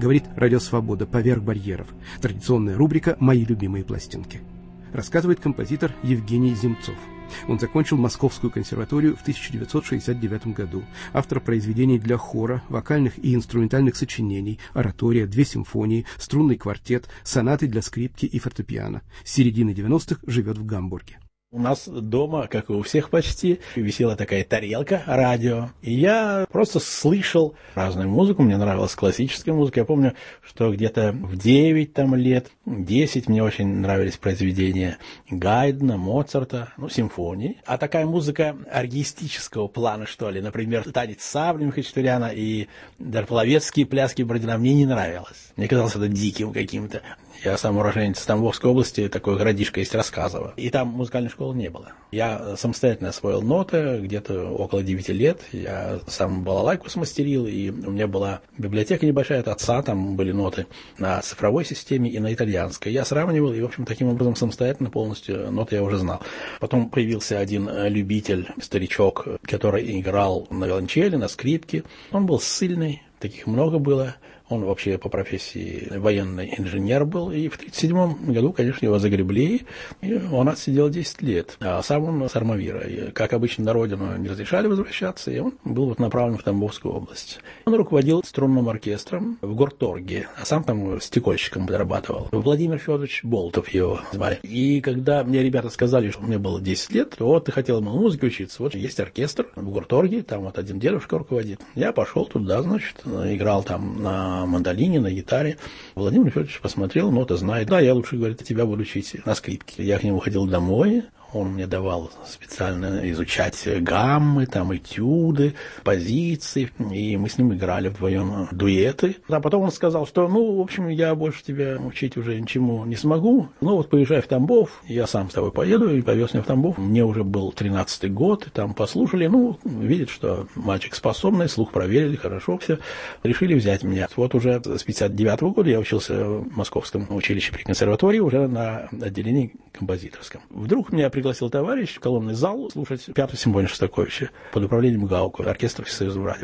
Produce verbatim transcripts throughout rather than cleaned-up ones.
говорит «Радио Свобода. Поверх барьеров». Традиционная рубрика «Мои любимые пластинки». Рассказывает композитор Евгений Земцов. Он закончил Московскую консерваторию в тысяча девятьсот шестьдесят девятом году. Автор произведений для хора, вокальных и инструментальных сочинений, оратория, две симфонии, струнный квартет, сонаты для скрипки и фортепиано. С середины девяностых живет в Гамбурге. У нас дома, как и у всех почти, висела такая тарелка радио. И я просто слышал разную музыку. Мне нравилась классическая музыка. Я помню, что где-то в девять там, лет, десять мне очень нравились произведения Гайдна, Моцарта, ну, симфонии. А такая музыка оргиестического плана, что ли, например, танец саблями Хачатуряна и даже половецкие пляски Бородина, мне не нравилось. Мне казалось это диким каким-то. Я сам уроженец Тамбовской области, такой городишко есть Рассказово. И там музыкальной школы не было. Я самостоятельно освоил ноты где-то около девяти лет. Я сам балалайку смастерил, и у меня была библиотека небольшая от отца, там были ноты на цифровой системе и на итальянской. Я сравнивал, и, в общем, таким образом самостоятельно полностью ноты я уже знал. Потом появился один любитель, старичок, который играл на виолончели, на скрипке. Он был ссыльный, таких много было. Он вообще по профессии военный инженер был, и в тридцать седьмом году, конечно, его загребли, и он отсидел десять лет. А сам он с Армавира. И, как обычно, на родину не разрешали возвращаться, и он был вот направлен в Тамбовскую область. Он руководил струнным оркестром в Горторге, а сам там стекольщиком подрабатывал. Владимир Федорович Болтов его звали. И когда мне ребята сказали, что мне было десять лет, то вот ты хотел ему музыке учиться, вот есть оркестр в Горторге, там вот один дедушка руководит. Я пошел туда, значит, играл там на мандолине, на гитаре. Владимир Федорович посмотрел, ноты знает. Да, я лучше, говорит, тебя буду учить на скрипке. Я к нему ходил домой. Он мне давал специально изучать гаммы, там, этюды, позиции, и мы с ним играли вдвоем дуэты. А потом он сказал, что, ну, в общем, я больше тебя учить уже ничему не смогу. Ну, вот поезжай в Тамбов, я сам с тобой поеду, и повез меня в Тамбов. Мне уже был тринадцатый год, и там послушали, ну, видят, что мальчик способный, слух проверили, хорошо все, решили взять меня. Вот уже с пятьдесят девятого года я учился в Московском училище при консерватории, уже на отделении композиторском. Вдруг меня пригласил товарищ в колонный зал слушать пятую симфонию Шостаковича под управлением Гаука, оркестра Всесоюзного радио.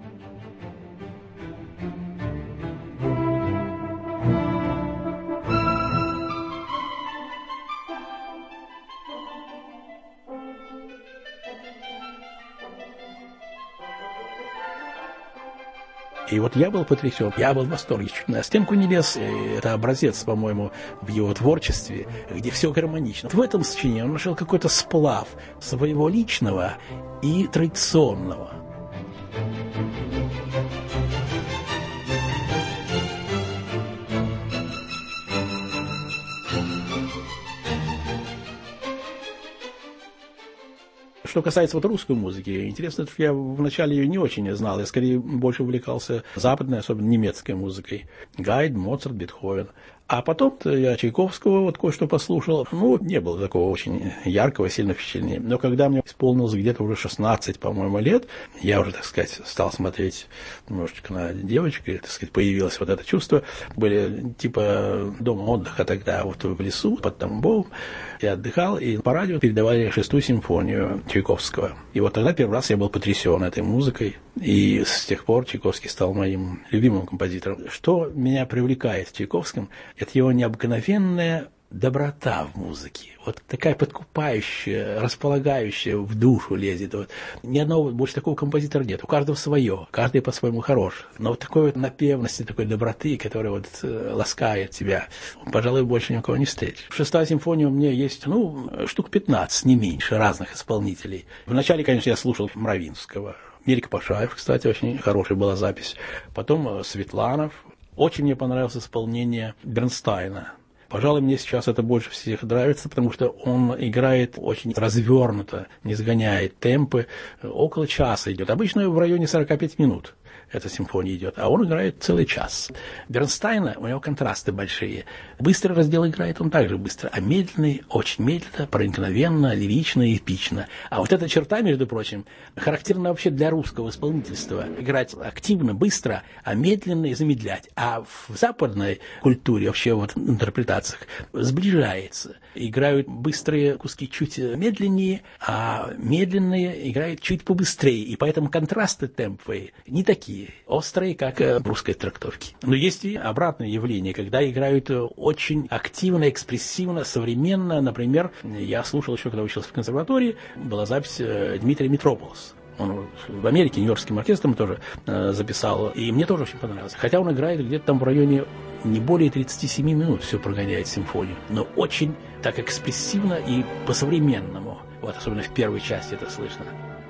И вот я был потрясен, я был в восторге, чуть на стенку не лез. И это образец, по-моему, в его творчестве, где все гармонично. В этом сочинении он нашел какой-то сплав своего личного и традиционного. Что касается вот русской музыки, интересно, что я вначале ее не очень знал. Я скорее больше увлекался западной, особенно немецкой музыкой. Гайдн, Моцарт, Бетховен. А потом я Чайковского вот кое-что послушал. Ну, не было такого очень яркого, сильного впечатления. Но когда мне исполнилось где-то уже шестнадцать, по-моему, лет, я уже, так сказать, стал смотреть немножечко на девочку, и, так сказать, появилось вот это чувство. Были типа дома отдыха тогда вот в лесу под Тамбовом. Я отдыхал, и по радио передавали шестую симфонию Чайковского. И вот тогда первый раз я был потрясен этой музыкой. И с тех пор Чайковский стал моим любимым композитором. Что меня привлекает в Чайковском, это его необыкновенная доброта в музыке. Вот такая подкупающая, располагающая, в душу лезет. Вот. Ни одного больше такого композитора нет. У каждого свое, каждый по-своему хорош. Но вот такой вот напевности, такой доброты, которая вот э, ласкает тебя, пожалуй, больше никого не встретишь. Шестая симфония у меня есть, ну, штук пятнадцать, не меньше, разных исполнителей. Вначале, конечно, я слушал Мравинского. Мирик Пашаев, кстати, очень хорошая была запись. Потом Светланов. Очень мне понравилось исполнение Бернстайна. Пожалуй, мне сейчас это больше всех нравится, потому что он играет очень развернуто, не сгоняет темпы. Около часа идет. Обычно в районе сорок пять минут эта симфония идет, а он играет целый час. Бернстайна, у него контрасты большие. Быстрый раздел играет он также быстро, а медленный, очень медленно, проникновенно, лирично и эпично. А вот эта черта, между прочим, характерна вообще для русского исполнительства. Играть активно, быстро, а медленно и замедлять. А в западной культуре, вообще вот в интерпретациях, сближается. Играют быстрые куски чуть медленнее, а медленные играют чуть побыстрее. И поэтому контрасты темповые не такие такие острые, как в русской трактовке. Но есть и обратное явление, когда играют очень активно, экспрессивно, современно. Например, я слушал еще, когда учился в консерватории, была запись Дмитрия Митрополоса. Он в Америке Нью-Йоркским оркестром тоже э, записал, и мне тоже очень понравилось. Хотя он играет где-то там в районе не более тридцати семи минут, все прогоняет симфонию, но очень так экспрессивно и по-современному. Вот особенно в первой части это слышно.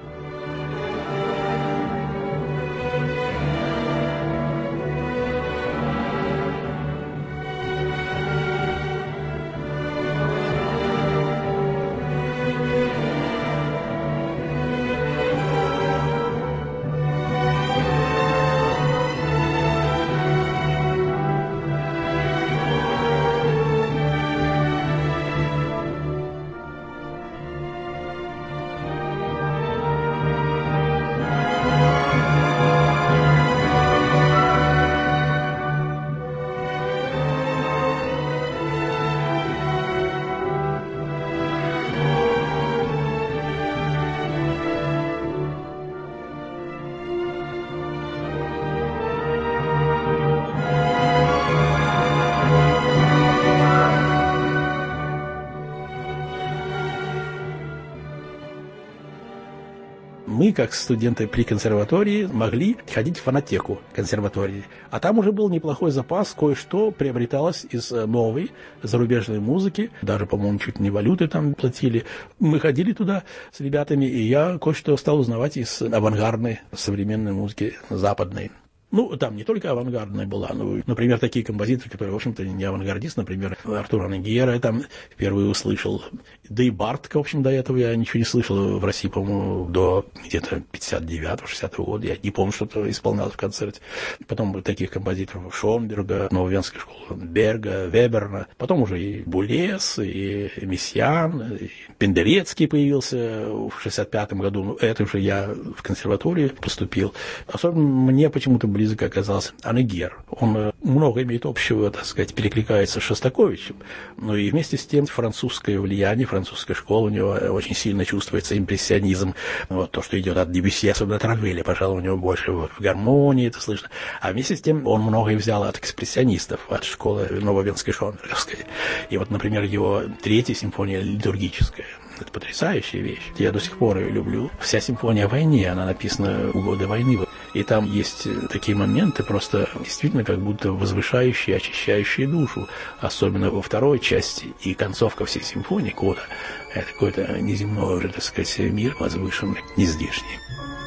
Мы, как студенты при консерватории, могли ходить в фонотеку консерватории. А там уже был неплохой запас, кое-что приобреталось из новой зарубежной музыки. Даже, по-моему, чуть не валюты там платили. Мы ходили туда с ребятами, и я кое-что стал узнавать из авангардной современной музыки западной. Ну, там не только авангардная была, но, например, такие композиторы, которые, в общем-то, не авангардисты, например, Артур Анегьера я там впервые услышал, да и Бартка, в общем, до этого я ничего не слышал в России, по-моему, до где-то пятьдесят девятого шестидесятого года, я не помню, что-то исполнялось в концерте. Потом таких композиторов Шонберга, Нововенской школы, Берга, Веберна, потом уже и Булес, и Мессиан, и Пендерецкий появился в шестьдесят пятом году, ну, это уже я в консерватории поступил. Особенно мне почему-то близко оказался Анегьер. Он много имеет общего, так сказать, перекликается с Шостаковичем, но и вместе с тем французское влияние, французская школа, у него очень сильно чувствуется импрессионизм. Вот то, что идет от Дебюсси, особенно от Равеля, пожалуй, у него больше в гармонии, это слышно. А вместе с тем он многое взял от экспрессионистов, от школы Нововенской Шонберговской. И вот, например, его третья симфония литургическая. Это потрясающая вещь. Я до сих пор ее люблю. Вся симфония о войне, она написана в годы войны. И там есть такие моменты, просто действительно как будто возвышающие, очищающие душу. Особенно во второй части. И концовка всей симфонии кода. Это какой-то неземной уже, так сказать, мир возвышенный, нездешний.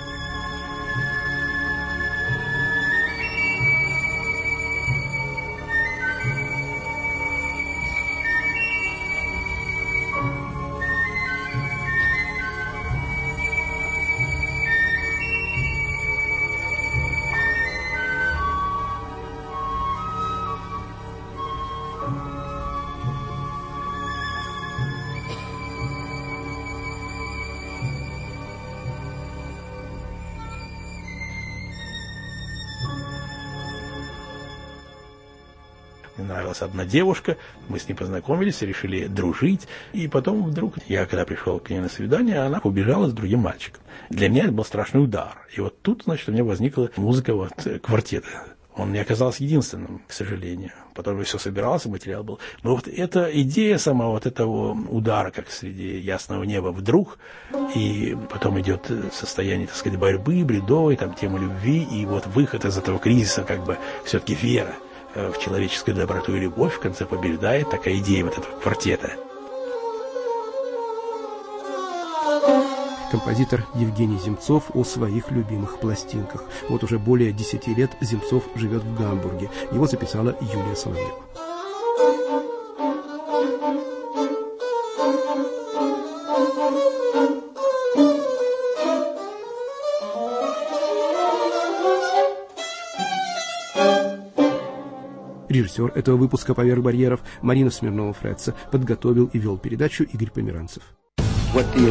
Мне нравилась одна девушка, мы с ней познакомились, решили дружить, и потом вдруг, я когда пришел к ней на свидание, она убежала с другим мальчиком. Для меня это был страшный удар. И вот тут, значит, у меня возникла музыка вот квартета. Он не оказался единственным, к сожалению. Потом я все собирался, материал был. Но вот эта идея сама вот этого удара, как среди ясного неба вдруг, и потом идет состояние, так сказать, борьбы, бредовой, там, тема любви, и вот выход из этого кризиса, как бы, все-таки вера в человеческую доброту и любовь в конце побеждает, такая идея вот этого квартета. Композитор Евгений Земцов о своих любимых пластинках. Вот уже более десяти лет Земцов живет в Гамбурге. Его записала Юлия Соловьева. Режиссер этого выпуска «Поверх барьеров» Марина Смирнова-Фретца. Подготовил и вел передачу Игорь Померанцев.